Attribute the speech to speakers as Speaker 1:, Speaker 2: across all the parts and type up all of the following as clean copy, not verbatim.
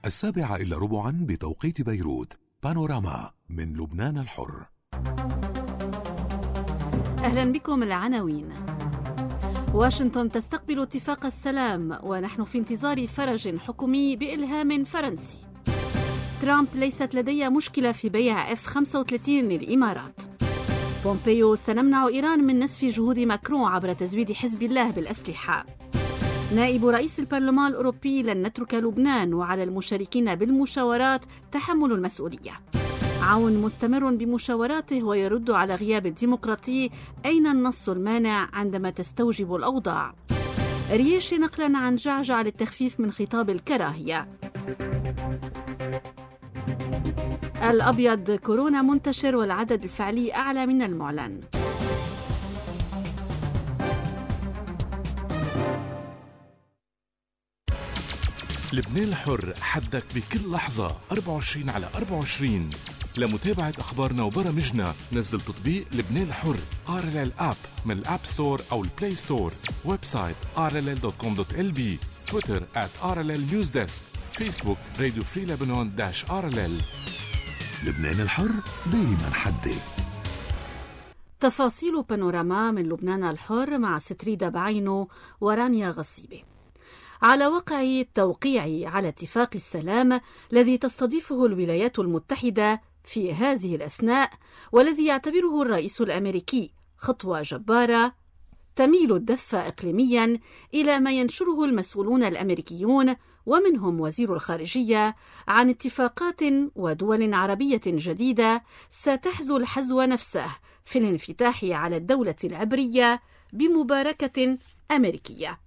Speaker 1: 7:15 بتوقيت بيروت. بانوراما من لبنان الحر.
Speaker 2: أهلا بكم. العناوين: واشنطن تستقبل اتفاق السلام ونحن في انتظار فرج حكومي بإلهام فرنسي. ترامب: ليست لدي مشكلة في بيع F-35 للإمارات. بومبيو: سنمنع إيران من نسف جهود ماكرون عبر تزويد حزب الله بالأسلحة. نائب رئيس البرلمان الأوروبي: لن نترك لبنان وعلى المشاركين بالمشاورات تحمل المسؤولية. عون مستمر بمشاوراته ويرد على غياب الديمقراطي: أين النص المانع عندما تستوجب الأوضاع؟ ريش نقلا عن جعجع للتخفيف من خطاب الكراهية. الأبيض: كورونا منتشر والعدد الفعلي أعلى من المعلن.
Speaker 3: لبنان الحر، حدك بكل لحظة 24/24. لمتابعة أخبارنا وبرامجنا نزل تطبيق لبنان الحر RLL App من الأب ستور أو البلاي ستور. ويب سايت rll.com.lb. تويتر @RLL News Desk. فيسبوك راديو فري لبنان -RLL.
Speaker 1: لبنان الحر دايما حدك.
Speaker 2: تفاصيل بانوراما من لبنان الحر مع ستريدة بعينه ورانيا غصيبة. على وقع التوقيع على اتفاق السلام الذي تستضيفه الولايات المتحدة في هذه الأثناء، والذي يعتبره الرئيس الأمريكي خطوة جبارة تميل الدفة إقليميا إلى ما ينشره المسؤولون الأمريكيون ومنهم وزير الخارجية عن اتفاقات ودول عربية جديدة ستحذو الحذو نفسه في الانفتاح على الدولة العبرية بمباركة أمريكية.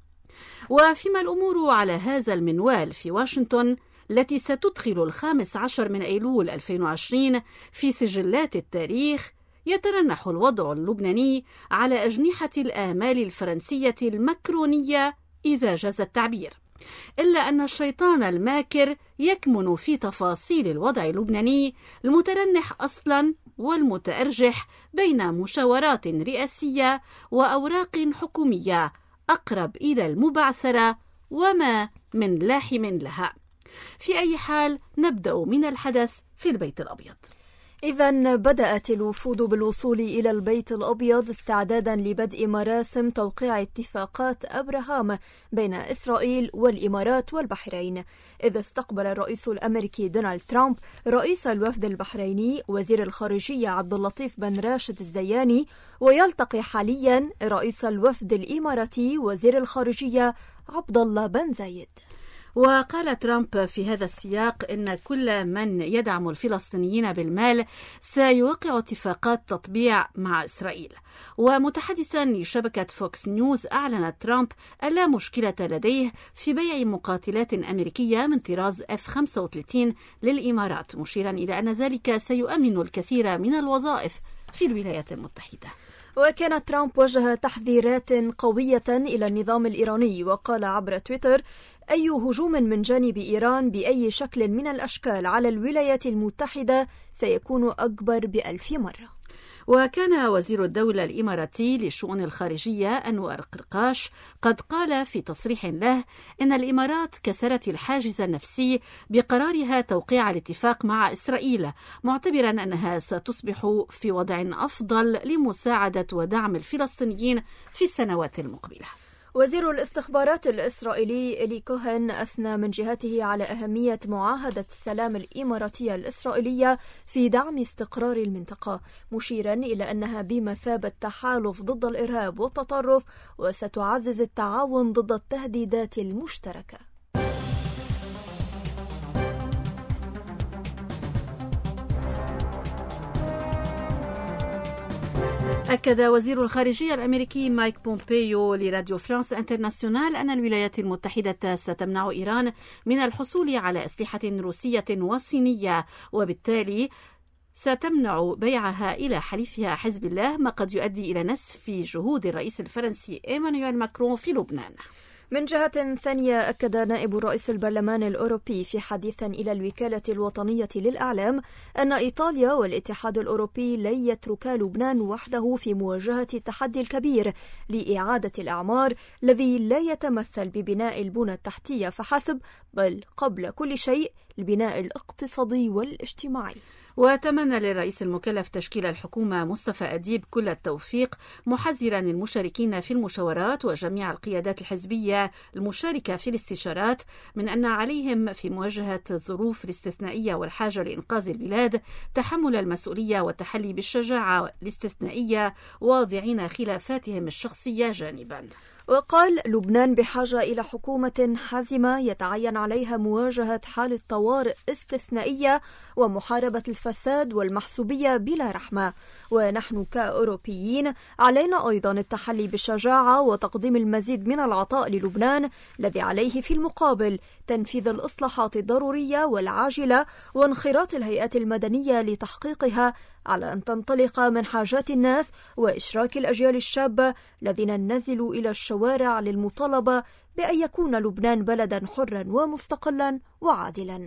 Speaker 2: وفيما الأمور على هذا المنوال في واشنطن التي ستدخل 15 من أيلول 2020 في سجلات التاريخ، يترنح الوضع اللبناني على أجنحة الآمال الفرنسية المكرونية إذا جاز التعبير، إلا أن الشيطان الماكر يكمن في تفاصيل الوضع اللبناني المترنح أصلا والمتأرجح بين مشاورات رئاسية وأوراق حكومية أقرب إلى المبعثرة وما من لاحم لها. في أي حال نبدأ من الحدث في البيت الأبيض.
Speaker 4: إذن بدأت الوفود بالوصول إلى البيت الأبيض استعدادا لبدء مراسم توقيع اتفاقات أبراهام بين إسرائيل والإمارات والبحرين، إذ استقبل الرئيس الأمريكي دونالد ترامب رئيس الوفد البحريني وزير الخارجية عبد اللطيف بن راشد الزياني، ويلتقي حاليا رئيس الوفد الإماراتي وزير الخارجية عبد الله بن زايد.
Speaker 2: وقال ترامب في هذا السياق إن كل من يدعم الفلسطينيين بالمال سيوقع اتفاقات تطبيع مع إسرائيل. ومتحدثا لشبكة فوكس نيوز، أعلن ترامب أن لا مشكلة لديه في بيع مقاتلات أمريكية من طراز F-35 للإمارات، مشيرا إلى أن ذلك سيؤمن الكثير من الوظائف في الولايات المتحدة.
Speaker 4: وكان ترامب وجه تحذيرات قوية إلى النظام الإيراني، وقال عبر تويتر: أي هجوم من جانب إيران بأي شكل من الأشكال على الولايات المتحدة سيكون أكبر ب1000 مرة.
Speaker 2: وكان وزير الدولة الإماراتي للشؤون الخارجية أنور قرقاش قد قال في تصريح له إن الإمارات كسرت الحاجز النفسي بقرارها توقيع الاتفاق مع إسرائيل، معتبرا أنها ستصبح في وضع أفضل لمساعدة ودعم الفلسطينيين في السنوات المقبلة.
Speaker 4: وزير الاستخبارات الإسرائيلي إلي كوهن أثنى من جهته على أهمية معاهدة السلام الإماراتية الإسرائيلية في دعم استقرار المنطقة، مشيرا إلى أنها بمثابة تحالف ضد الإرهاب والتطرف وستعزز التعاون ضد التهديدات المشتركة.
Speaker 2: أكد وزير الخارجية الأمريكي مايك بومبيو لراديو فرانس انترناسيونال أن الولايات المتحدة ستمنع إيران من الحصول على أسلحة روسية وصينية، وبالتالي ستمنع بيعها إلى حليفها حزب الله، ما قد يؤدي إلى نسف جهود الرئيس الفرنسي إيمانويل ماكرون في لبنان.
Speaker 4: من جهة ثانية، أكد نائب رئيس البرلمان الأوروبي في حديث إلى الوكالة الوطنية للإعلام أن إيطاليا والاتحاد الأوروبي لن يتركا لبنان وحده في مواجهة التحدي الكبير لإعادة الأعمار الذي لا يتمثل ببناء البنى التحتية فحسب، بل قبل كل شيء البناء الاقتصادي والاجتماعي.
Speaker 2: وتمنى للرئيس المكلف تشكيل الحكومة مصطفى أديب كل التوفيق، محذرا المشاركين في المشاورات وجميع القيادات الحزبية المشاركة في الاستشارات من أن عليهم في مواجهة الظروف الاستثنائية والحاجة لإنقاذ البلاد تحمل المسؤولية والتحلي بالشجاعة الاستثنائية، واضعين خلافاتهم الشخصية جانبا.
Speaker 4: وقال: لبنان بحاجة إلى حكومة حازمة يتعين عليها مواجهة حالة طوارئ استثنائية ومحاربة الفساد والمحسوبية بلا رحمة، ونحن كأوروبيين علينا أيضا التحلي بالشجاعة وتقديم المزيد من العطاء للبنان الذي عليه في المقابل تنفيذ الإصلاحات الضرورية والعاجلة وانخراط الهيئات المدنية لتحقيقها، على أن تنطلق من حاجات الناس وإشراك الأجيال الشابة الذين نزلوا إلى الشوارع للمطالبة بأن يكون لبنان بلدا حرا ومستقلا وعادلا.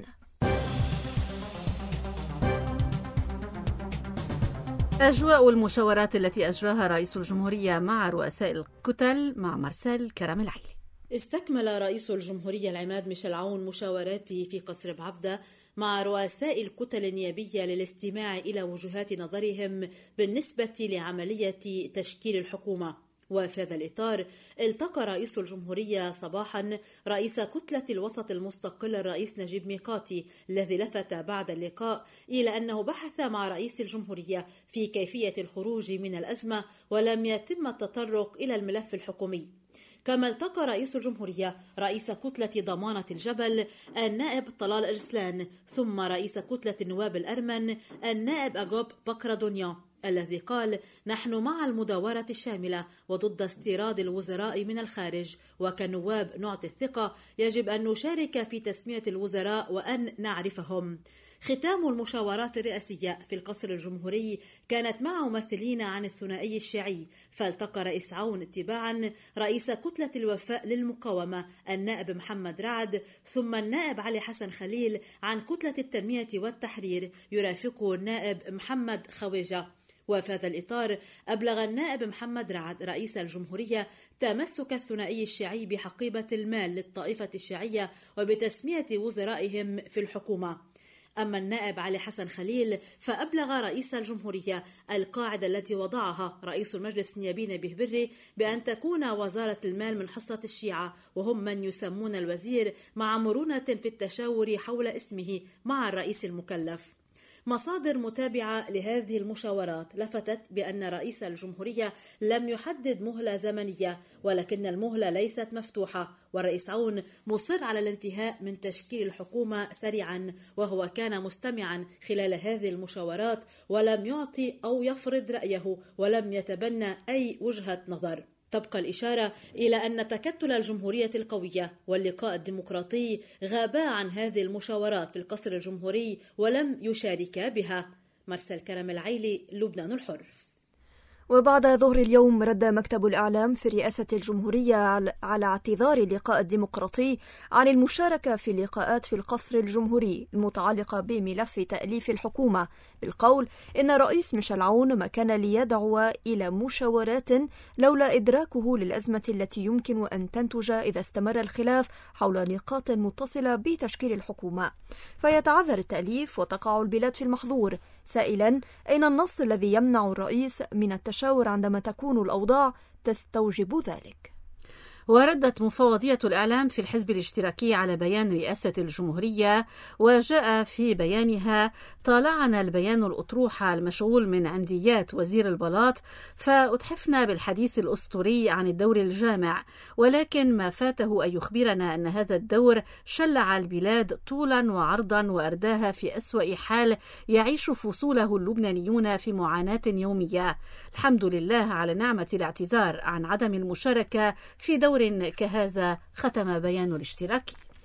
Speaker 2: أجواء المشاورات التي أجراها رئيس الجمهورية مع رؤساء الكتل مع مارسيل كرم العيلي.
Speaker 5: استكمل رئيس الجمهورية العماد ميشيل عون مشاوراته في قصر بعبدة مع رؤساء الكتل النيابية للاستماع إلى وجهات نظرهم بالنسبة لعملية تشكيل الحكومة. وفي هذا الإطار التقى رئيس الجمهورية صباحا رئيس كتلة الوسط المستقل الرئيس نجيب ميقاتي، الذي لفت بعد اللقاء إلى أنه بحث مع رئيس الجمهورية في كيفية الخروج من الأزمة ولم يتم التطرق إلى الملف الحكومي. كما التقى رئيس الجمهورية رئيس كتلة ضمانة الجبل النائب طلال إرسلان، ثم رئيس كتلة النواب الأرمن النائب أجوب بكر دنيا، الذي قال: نحن مع المداورة الشاملة وضد استيراد الوزراء من الخارج، وكنواب نعطي الثقة يجب أن نشارك في تسمية الوزراء وأن نعرفهم. ختام المشاورات الرئاسية في القصر الجمهوري كانت مع ممثلين عن الثنائي الشيعي، فالتقى رئيس عون تباعا رئيس كتلة الوفاء للمقاومة النائب محمد رعد، ثم النائب علي حسن خليل عن كتلة التنمية والتحرير يرافقه النائب محمد خويجة. وفي هذا الإطار أبلغ النائب محمد رعد رئيس الجمهورية تمسك الثنائي الشيعي بحقيبة المال للطائفة الشيعية وبتسمية وزرائهم في الحكومة. أما النائب علي حسن خليل فأبلغ رئيس الجمهورية القاعدة التي وضعها رئيس المجلس النيابي نبيه بري بأن تكون وزارة المال من حصة الشيعة، وهم من يسمون الوزير، مع مرونة في التشاور حول اسمه مع الرئيس المكلف. مصادر متابعة لهذه المشاورات لفتت بأن رئيس الجمهورية لم يحدد مهلة زمنية، ولكن المهلة ليست مفتوحة، والرئيس عون مصر على الانتهاء من تشكيل الحكومة سريعا، وهو كان مستمعا خلال هذه المشاورات ولم يعطي أو يفرض رأيه ولم يتبنى أي وجهة نظر. تبقى الإشارة إلى أن تكتل الجمهورية القوية واللقاء الديمقراطي غابا عن هذه المشاورات في القصر الجمهوري ولم يشاركا بها. مارسيل كرم العيلي، لبنان الحر.
Speaker 4: وبعد ظهر اليوم رد مكتب الإعلام في رئاسة الجمهورية على اعتذار اللقاء الديمقراطي عن المشاركة في اللقاءات في القصر الجمهوري المتعلقة بملف تأليف الحكومة، بالقول إن الرئيس ميشيل عون ما كان ليدعو إلى مشاورات لولا إدراكه للأزمة التي يمكن أن تنتج إذا استمر الخلاف حول نقاط متصلة بتشكيل الحكومة، فيتعذر التأليف وتقع البلاد في المحظور، سائلا أين النص الذي يمنع الرئيس من التشاور عندما تكون الأوضاع تستوجب ذلك.
Speaker 2: وردت مفوضية الإعلام في الحزب الاشتراكي على بيان رئاسة الجمهورية، وجاء في بيانها: طالعنا البيان الأطروحة المشغول من عنديات وزير البلاط، فأتحفنا بالحديث الأسطوري عن الدور الجامع، ولكن ما فاته أن يخبرنا أن هذا الدور شلع البلاد طولا وعرضا وأرداها في أسوأ حال يعيش فصوله اللبنانيون في معاناة يومية. الحمد لله على نعمة الاعتذار عن عدم المشاركة في دور كهذا، ختم بيان الاشتراكي.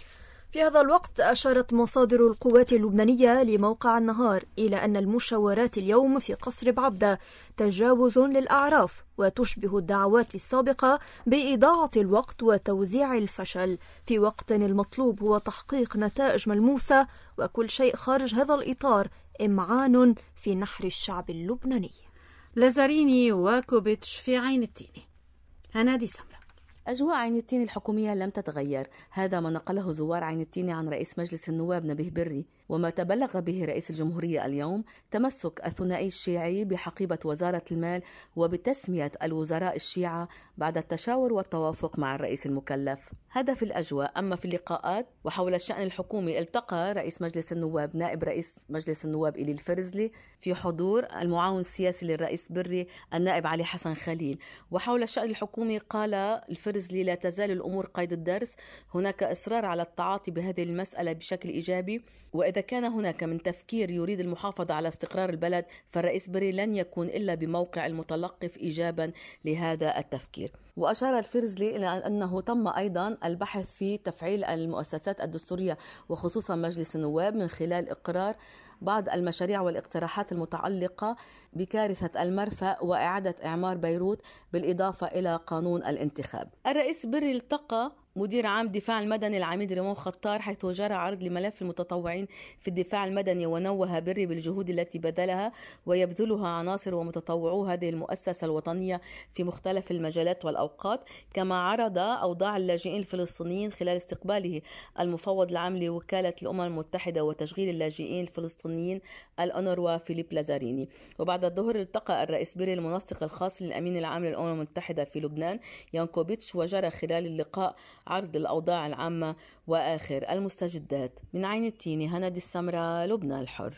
Speaker 4: في هذا الوقت أشارت مصادر القوات اللبنانية لموقع النهار إلى أن المشاورات اليوم في قصر بعبدة تجاوز للأعراف وتشبه الدعوات السابقة بإضاعة الوقت وتوزيع الفشل في وقت المطلوب هو تحقيق نتائج ملموسة، وكل شيء خارج هذا الإطار إمعان في نحر الشعب اللبناني.
Speaker 2: لازاريني وكوبيتش في عين التين. هنادي سمرة.
Speaker 6: أجواء عين التين الحكومية لم تتغير، هذا ما نقله زوار عين التين عن رئيس مجلس النواب نبيه بري، وما تبلغ به رئيس الجمهورية اليوم تمسك الثنائي الشيعي بحقيبة وزارة المال وبتسمية الوزراء الشيعة بعد التشاور والتوافق مع الرئيس المكلف. هذا في الأجواء. أما في اللقاءات وحول الشأن الحكومي، التقى رئيس مجلس النواب نائب رئيس مجلس النواب إلي الفرزلي في حضور المعاون السياسي للرئيس بري النائب علي حسن خليل. وحول الشأن الحكومي قال الفرزلي: لا تزال الأمور قيد الدرس، هناك إصرار على التعاطي بهذه المسألة بشكل إيجابي، وإذا كان هناك من تفكير يريد المحافظة على استقرار البلد فالرئيس بري لن يكون إلا بموقع المتلقف إيجابا لهذا التفكير. وأشار الفرزلي إلى أنه تم أيضا البحث في تفعيل المؤسسات الدستورية وخصوصا مجلس النواب من خلال إقرار بعض المشاريع والاقتراحات المتعلقة بكارثة المرفأ وإعادة إعمار بيروت بالإضافة إلى قانون الانتخاب. الرئيس بري التقى مدير عام الدفاع المدني العميد ريمون خطار حيث جرى عرض لملف المتطوعين في الدفاع المدني، ونوه بري بالجهود التي بذلها ويبذلها عناصر ومتطوعو هذه المؤسسة الوطنية في مختلف المجالات والأوقات. كما عرض أوضاع اللاجئين الفلسطينيين خلال استقباله المفوض العام لوكالة الأمم المتحدة وتشغيل اللاجئين الفلسطينيين الأونروا فيليب لازاريني. وبعد الظهر التقى الرئيس بري المنسق الخاص للأمين العام للأمم المتحدة في لبنان يانكوبيتش، وجرى خلال اللقاء عرض الأوضاع العامة وآخر المستجدات. من عين التين، هنادي السمرة، لبنان الحر.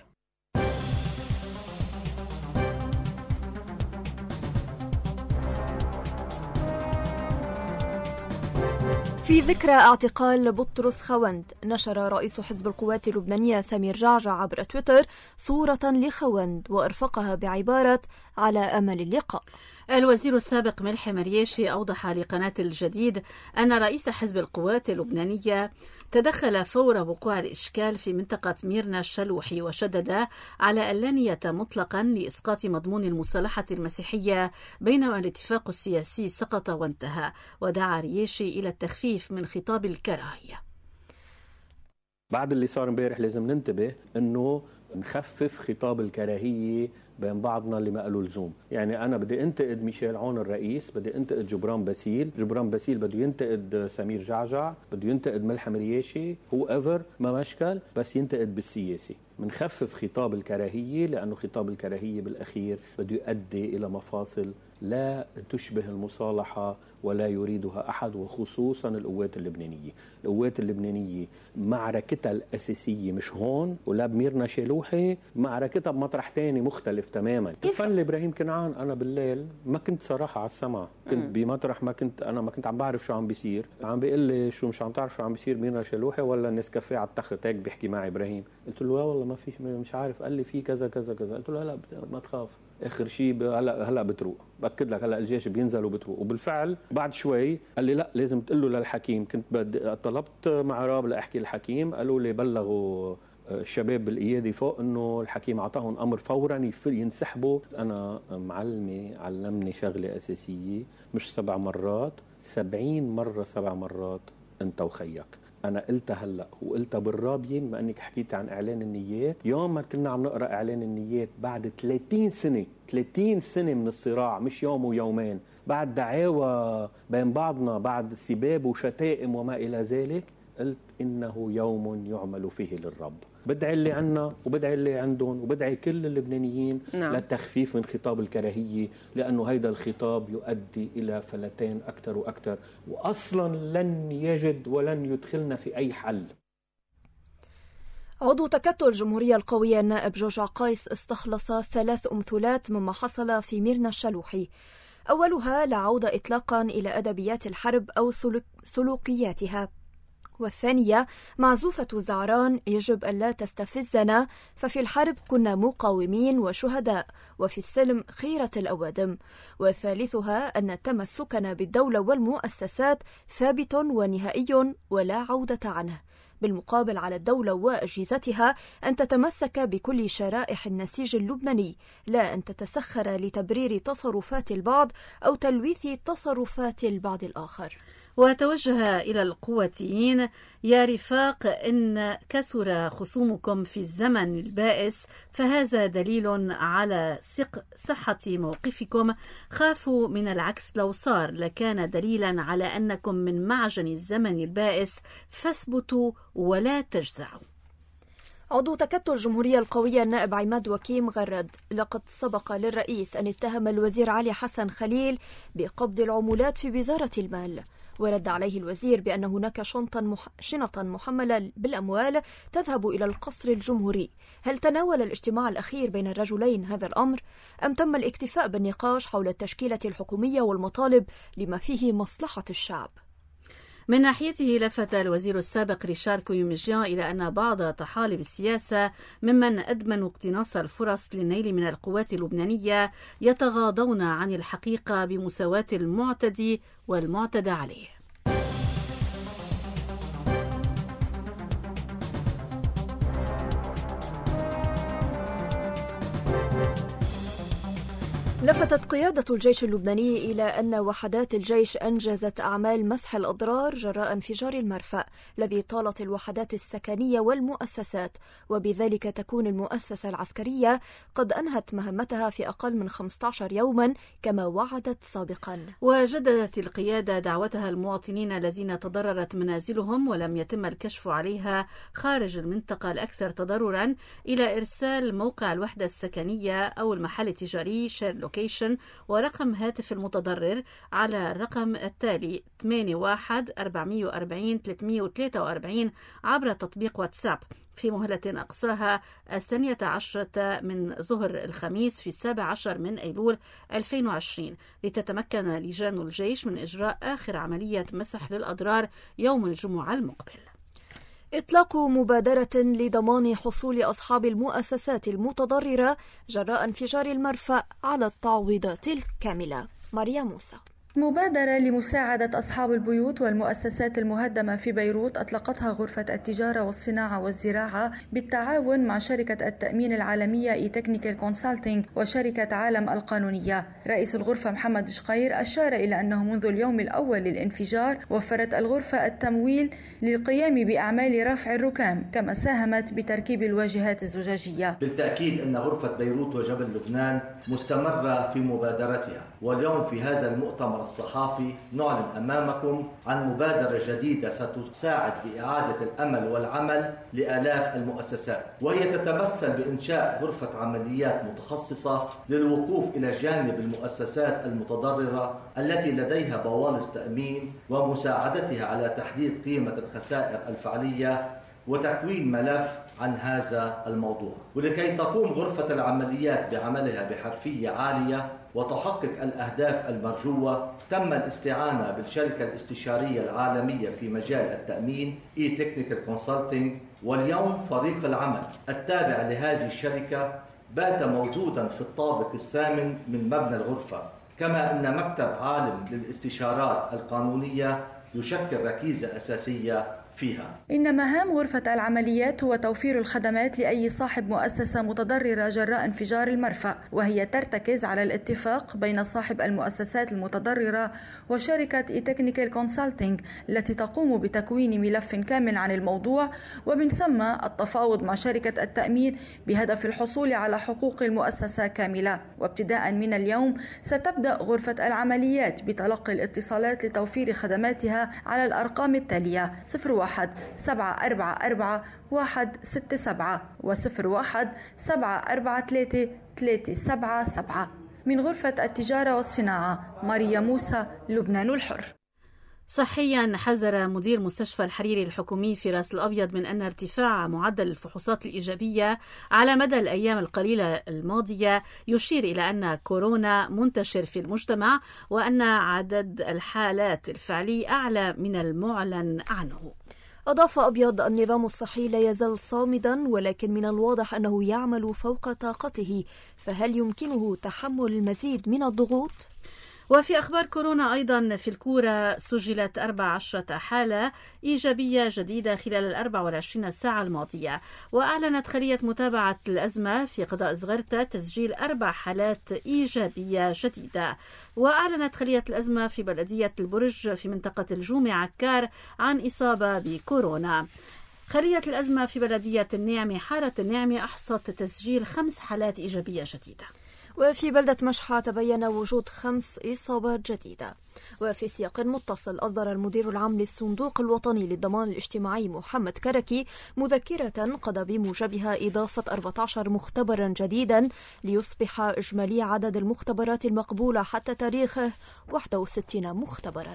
Speaker 4: في ذكرى اعتقال بطرس خوند، نشر رئيس حزب القوات اللبنانية سمير جعجع عبر تويتر صورة لخوند وأرفقها بعبارة على أمل اللقاء.
Speaker 2: الوزير السابق ملحم مرياشي أوضح لقناة الجديد أن رئيس حزب القوات اللبنانية تدخل فور وقوع الإشكال في منطقة ميرنا الشلوحي، وشدد على ألا نية مطلقا لإسقاط مضمون المصالحة المسيحية بينما الاتفاق السياسي سقط وانتهى، ودعا رياشي إلى التخفيف من خطاب الكراهية.
Speaker 7: بعد اللي صار امبارح لازم ننتبه انه نخفف خطاب الكراهية بين بعضنا اللي ما له لزوم. يعني أنا بدي أنتقد ميشيل عون الرئيس، بدي أنتقد جبران باسيل بده ينتقد سمير جعجع، بده ينتقد ملحم رياشي، هو ايفر ما مشكل، بس ينتقد بالسياسي. منخفف خطاب الكراهية لأنه خطاب الكراهية بالأخير بده يؤدي إلى مفاصل لا تشبه المصالحة ولا يريدها أحد، وخصوصا القوات اللبنانية. القوات اللبنانية معركتها الأساسية مش هون ولا بميرنا شلوحي، معركتها بمطرح تاني مختلف تماما. الفن لإبراهيم كنعان، أنا بالليل ما كنت صراحة على السمع، كنت بمطرح ما كنت عم بعرف شو عم بيصير، عم بيقول لي شو مش عم تعرف شو عم بيصير ميرنا شلوحي ولا نسكافيه على التخت هيك بيحكي معي إبراهيم. قلت له لا والله ما في، مش عارف. قال لي في كذا كذا كذا. قلت له هلا ما تخاف، اخر شيء هلا بتروق، باكد لك هلا الجيش بينزل وبتروق. وبالفعل بعد شوي قال لي لا لازم تقول له للحكيم. كنت طلبت مع راب لاحكي الحكيم، قالوا لي بلغوا الشباب بالقيادة فوق انه الحكيم اعطاهم امر فورا ينسحبوا. انا معلمي علمني شغله اساسيه، مش 7 مرات، 70 مره 7 مرات انت وخيك. أنا قلتها هلأ وقلتها بالرابية، بما أنك حكيت عن إعلان النيات. يوم ما كنا عم نقرأ إعلان النيات بعد 30 سنة من الصراع، مش يوم ويومين، بعد دعاوى بين بعضنا، بعد سباب وشتائم وما إلى ذلك، قلت إنه يوم يعمل فيه للرب. بدعي اللي عنا وبدعي اللي عندهم وبدعي كل اللبنانيين للتخفيف من خطاب الكراهية، لأنه هيدا الخطاب يؤدي إلى فلتان أكثر وأكثر، وأصلا لن يجد ولن يدخلنا في أي حل.
Speaker 4: عضو تكتل الجمهورية القوية النائب جورج عقايس استخلص 3 أمثلات مما حصل في ميرنا الشلوحي. أولها لا عودة إطلاقا إلى أدبيات الحرب أو سلوكياتها، والثانية معزوفة زعران يجب أن لا تستفزنا، ففي الحرب كنا مقاومين وشهداء وفي السلم خيرة الأوادم، والثالثها أن تمسكنا بالدولة والمؤسسات ثابت ونهائي ولا عودة عنه. بالمقابل على الدولة وأجهزتها أن تتمسك بكل شرائح النسيج اللبناني، لا أن تتسخر لتبرير تصرفات البعض أو تلويث تصرفات البعض الآخر.
Speaker 2: وتوجه إلى القواتيين: يا رفاق، إن كثر خصومكم في الزمن البائس فهذا دليل على صحة موقفكم. خافوا من العكس، لو صار لكان دليلا على أنكم من معجن الزمن البائس، فاثبتوا ولا تجزعوا.
Speaker 4: عضو تكتل الجمهورية القوية النائب عماد وكيم غرد: لقد سبق للرئيس أن اتهم الوزير علي حسن خليل بقبض العمولات في وزارة المال، ورد عليه الوزير بأن هناك شنطة محملة بالأموال تذهب إلى القصر الجمهوري. هل تناول الاجتماع الأخير بين الرجلين هذا الأمر، أم تم الاكتفاء بالنقاش حول التشكيلة الحكومية والمطالب لما فيه مصلحة الشعب؟
Speaker 2: من ناحيته لفت الوزير السابق ريشارد كويومجيان إلى أن بعض طحالب السياسة ممن أدمنوا اقتناص الفرص للنيل من القوات اللبنانية يتغاضون عن الحقيقة بمساواة المعتدي والمعتدى عليه.
Speaker 4: لفتت قيادة الجيش اللبناني إلى أن وحدات الجيش أنجزت أعمال مسح الأضرار جراء انفجار المرفأ الذي طالت الوحدات السكنية والمؤسسات، وبذلك تكون المؤسسة العسكرية قد أنهت مهمتها في أقل من 15 يوما كما وعدت سابقا.
Speaker 2: وجددت القيادة دعوتها المواطنين الذين تضررت منازلهم ولم يتم الكشف عليها خارج المنطقة الأكثر تضررا إلى إرسال موقع الوحدة السكنية أو المحل التجاري شير ورقم هاتف المتضرر على الرقم التالي 81-440-343 عبر تطبيق واتساب في مهلة أقصاها 12 من ظهر الخميس في 17 من أيلول 2020 لتتمكن لجان الجيش من إجراء آخر عملية مسح للأضرار يوم الجمعة المقبل.
Speaker 4: إطلاق مبادرة لضمان حصول أصحاب المؤسسات المتضررة جراء انفجار المرفأ على التعويضات الكاملة. ماريا موسى.
Speaker 8: مبادرة لمساعدة أصحاب البيوت والمؤسسات المهدمة في بيروت أطلقتها غرفة التجارة والصناعة والزراعة بالتعاون مع شركة التأمين العالمية إي-تكنيكال كونسلتينج وشركة عالم القانونية. رئيس الغرفة محمد شقير أشار إلى أنه منذ اليوم الأول للانفجار وفرت الغرفة التمويل للقيام بأعمال رفع الركام، كما ساهمت بتركيب الواجهات الزجاجية.
Speaker 9: بالتأكيد أن غرفة بيروت وجبل لبنان مستمرة في مبادرتها، واليوم في هذا المؤتمر الصحافي نعلن أمامكم عن مبادرة جديدة ستساعد بإعادة الأمل والعمل لآلاف المؤسسات، وهي تتمثل بإنشاء غرفة عمليات متخصصة للوقوف إلى جانب المؤسسات المتضررة التي لديها بوالص تأمين ومساعدتها على تحديد قيمة الخسائر الفعلية وتكوين ملف عن هذا الموضوع. ولكي تقوم غرفة العمليات بعملها بحرفية عالية وتحقق الأهداف المرجوة، تم الاستعانة بالشركة الاستشارية العالمية في مجال التأمين إي-تكنيكال كونسلتينج، واليوم فريق العمل التابع لهذه الشركة بات موجودا في الطابق الثامن من مبنى الغرفة، كما أن مكتب عالم للاستشارات القانونية يشكل ركيزة أساسية فيها.
Speaker 8: إن مهام غرفة العمليات هو توفير الخدمات لأي صاحب مؤسسة متضررة جراء انفجار المرفأ، وهي ترتكز على الاتفاق بين صاحب المؤسسات المتضررة وشركة إي-تكنيكال كونسلتينج التي تقوم بتكوين ملف كامل عن الموضوع، ومن ثم التفاوض مع شركة التأمين بهدف الحصول على حقوق المؤسسة كاملة. وابتداء من اليوم ستبدأ غرفة العمليات بتلقي الاتصالات لتوفير خدماتها على الأرقام التالية 01-744-167 و01-743-377. من غرفة التجارة والصناعة، ماريا موسى، لبنان الحر.
Speaker 2: صحيا، حذر مدير مستشفى الحريري الحكومي في راس الأبيض من أن ارتفاع معدل الفحوصات الإيجابية على مدى الأيام القليلة الماضية يشير إلى أن كورونا منتشر في المجتمع، وأن عدد الحالات الفعلي أعلى من المعلن عنه.
Speaker 4: أضاف أبيض: النظام الصحي لا يزال صامدا، ولكن من الواضح أنه يعمل فوق طاقته، فهل يمكنه تحمل المزيد من الضغوط؟
Speaker 2: وفي أخبار كورونا أيضا في الكورة سجلت 14 حالة إيجابية جديدة خلال 24 ساعة الماضية، وأعلنت خلية متابعة الأزمة في قضاء زغرتة تسجيل 4 حالات إيجابية جديدة. وأعلنت خلية الأزمة في بلدية البرج في منطقة الجومع عكار عن إصابة بكورونا. خلية الأزمة في بلدية النعمة حارة النعمة أحصت تسجيل 5 حالات إيجابية جديدة.
Speaker 4: وفي بلدة مشحى تبين وجود 5 إصابات جديدة. وفي سياق متصل أصدر المدير العام للصندوق الوطني للضمان الاجتماعي محمد كركي مذكرة قضى بموجبها إضافة 14 مختبرا جديدا ليصبح إجمالي عدد المختبرات المقبولة حتى تاريخه 61 مختبرا.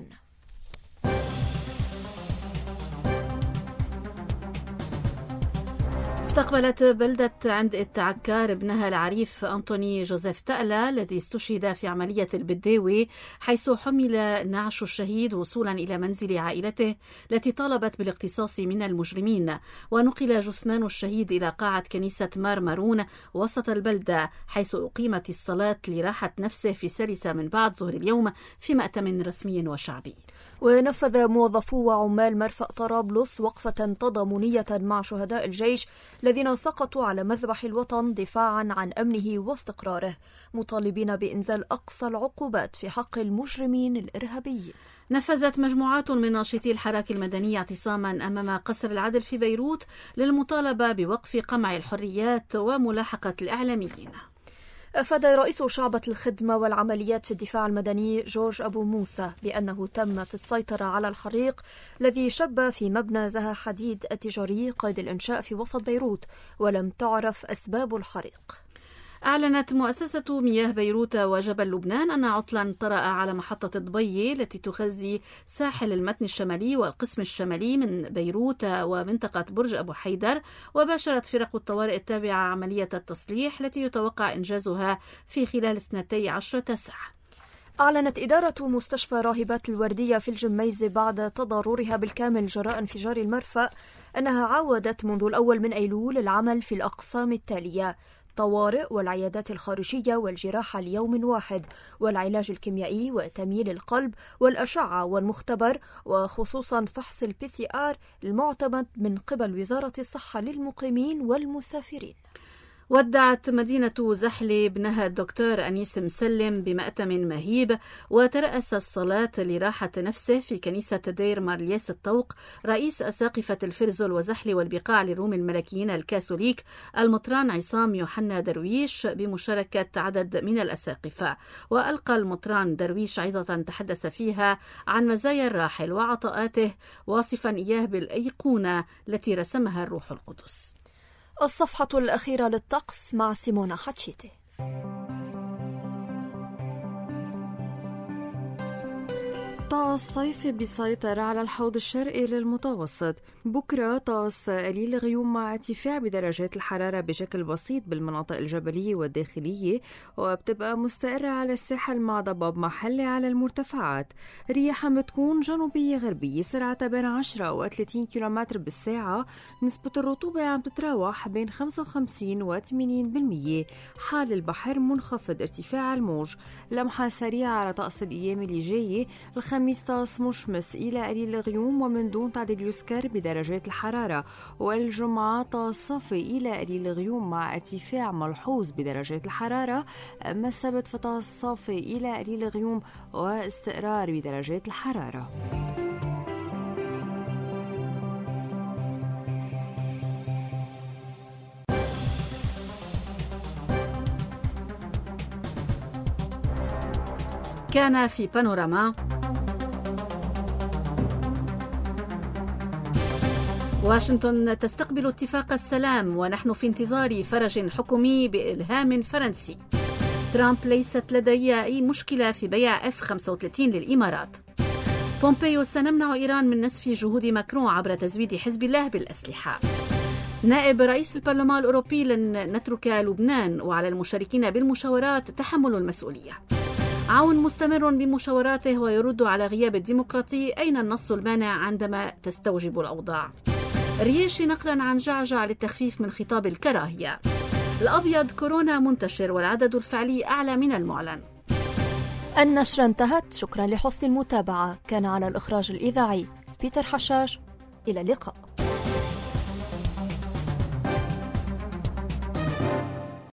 Speaker 2: استقبلت بلدة عند عكار ابنها العريف أنطوني جوزيف تألا الذي استشهد في عملية البداوي، حيث حمل نعش الشهيد وصولا إلى منزل عائلته التي طالبت بالاقتصاص من المجرمين، ونقل جثمان الشهيد إلى قاعة كنيسة مار مارون وسط البلدة، حيث أقيمت الصلاة لراحة نفسه في 3 من بعد ظهر اليوم في مأتم رسمي وشعبي.
Speaker 4: ونفذ موظفو وعمال مرفأ طرابلس وقفة تضامنية مع شهداء الجيش الذين سقطوا على مذبح الوطن دفاعا عن أمنه واستقراره، مطالبين بإنزال أقصى العقوبات في حق المجرمين الإرهابيين.
Speaker 2: نفذت مجموعات من ناشطي الحراك المدني اعتصاما أمام قصر العدل في بيروت للمطالبة بوقف قمع الحريات وملاحقة الإعلاميين.
Speaker 4: أفاد رئيس شعبة الخدمة والعمليات في الدفاع المدني جورج أبو موسى بأنه تمت السيطرة على الحريق الذي شب في مبنى زها حديد التجاري قيد الإنشاء في وسط بيروت، ولم تعرف أسباب الحريق.
Speaker 2: أعلنت مؤسسة مياه بيروت وجبل لبنان أن عطلا طرأ على محطة ضبي التي تغذي ساحل المتن الشمالي والقسم الشمالي من بيروت ومنطقة برج أبو حيدر، وباشرت فرق الطوارئ التابعة عملية التصليح التي يتوقع إنجازها في خلال 12 ساعة.
Speaker 4: أعلنت إدارة مستشفى راهبات الوردية في الجميزة بعد تضررها بالكامل جراء انفجار المرفأ أنها عاودت منذ الأول من أيلول العمل في الأقسام التالية: طوارئ والعيادات الخارجية والجراحة ليوم واحد، والعلاج الكيميائي وتمييل القلب والأشعة والمختبر، وخصوصا فحص الPCR المعتمد من قبل وزارة الصحة للمقيمين والمسافرين.
Speaker 2: ودعت مدينة زحلة ابنها الدكتور أنيس مسلم بمأتم مهيب، وترأس الصلاة لراحة نفسه في كنيسة دير مارليس الطوق رئيس أساقفة الفرزل وزحلة والبقاع للروم الملكيين الكاثوليك المطران عصام يوحنا درويش بمشاركة عدد من الأساقفة. وألقى المطران درويش عظة تحدث فيها عن مزايا الراحل وعطاءاته، واصفا إياه بالأيقونة التي رسمها الروح القدس.
Speaker 4: الصفحة الأخيرة للطقس مع سيمونا حتشيتي.
Speaker 10: طقس صيفي بيسيطر على الحوض الشرقي للمتوسط. بكرة طقس قليل غيوم مع ارتفاع بدرجات الحرارة بشكل بسيط بالمناطق الجبلية والداخلية، وبتبقى مستقرة على الساحل مع ضباب محلي على المرتفعات. رياح بتكون جنوبية غربية سرعتها بين 10 و 30 كيلومتر بالساعة. نسبة الرطوبة عم تتراوح بين 55 و 80%. حال البحر منخفض ارتفاع الموج. لمحة سريعة على طقس الأيام اللي جاية. الخميس طقس مشمس إلى قليل الغيوم ومن دون تعديل يسكر بدرجات الحرارة، والجمعة طقس صافي إلى قليل الغيوم مع ارتفاع ملحوظ بدرجات الحرارة. أما السبت فطقس صافي إلى قليل الغيوم واستقرار بدرجات الحرارة.
Speaker 2: كان في بانوراما. واشنطن تستقبل اتفاق السلام ونحن في انتظار فرج حكومي بإلهام فرنسي. ترامب ليست لدي أي مشكلة في بيع F-35 للإمارات. بومبيو سنمنع إيران من نسف جهود ماكرون عبر تزويد حزب الله بالأسلحة. نائب رئيس البرلمان الأوروبي لن نترك لبنان وعلى المشاركين بالمشاورات تحمل المسؤولية. عون مستمر بمشاوراته ويرد على غياب الديمقراطي. أين النص المانع عندما تستوجب الأوضاع؟ رياشي نقلا عن جعجع للتخفيف من خطاب الكراهية. الأبيض كورونا منتشر والعدد الفعلي أعلى من المعلن.
Speaker 4: النشرة انتهت. شكرا لحسن المتابعة. كان على الإخراج الإذاعي بيتر حشاش. إلى اللقاء.